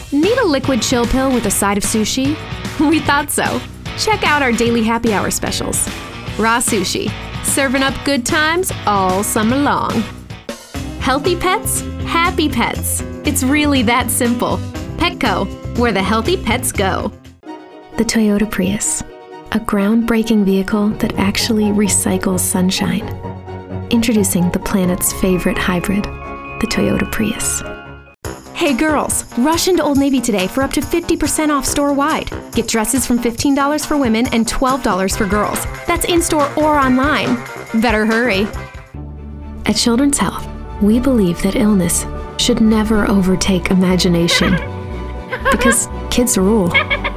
Need a liquid chill pill with a side of sushi? We thought so. Check out our daily happy hour specials. Raw sushi, serving up good times all summer long. Healthy pets, happy pets. It's really that simple. Petco, where the healthy pets go. The Toyota Prius, a groundbreaking vehicle that actually recycles sunshine. Introducing the planet's favorite hybrid, the Toyota Prius. Hey girls, rush into Old Navy today for up to 50% off store-wide. Get dresses from $15 for women and $12 for girls. That's in-store or online. Better hurry. At Children's Health, we believe that illness should never overtake imagination. Because kids rule.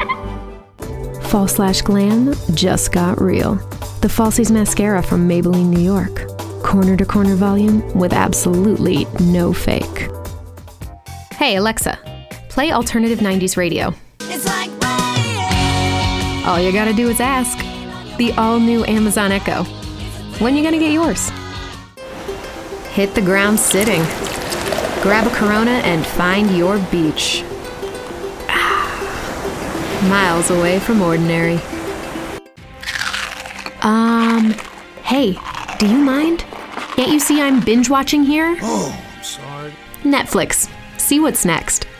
Fall/glam just got real. The Falsies Mascara from Maybelline, New York. Corner-to-corner volume with absolutely no fake. Hey Alexa, play alternative 90s radio. It's like rain. All you gotta do is ask. The all-new Amazon Echo. When you gonna get yours? Hit the ground sitting. Grab a Corona and find your beach. Miles away from ordinary. Hey, do you mind? Can't you see I'm binge watching here? Oh, I'm sorry. Netflix. See what's next.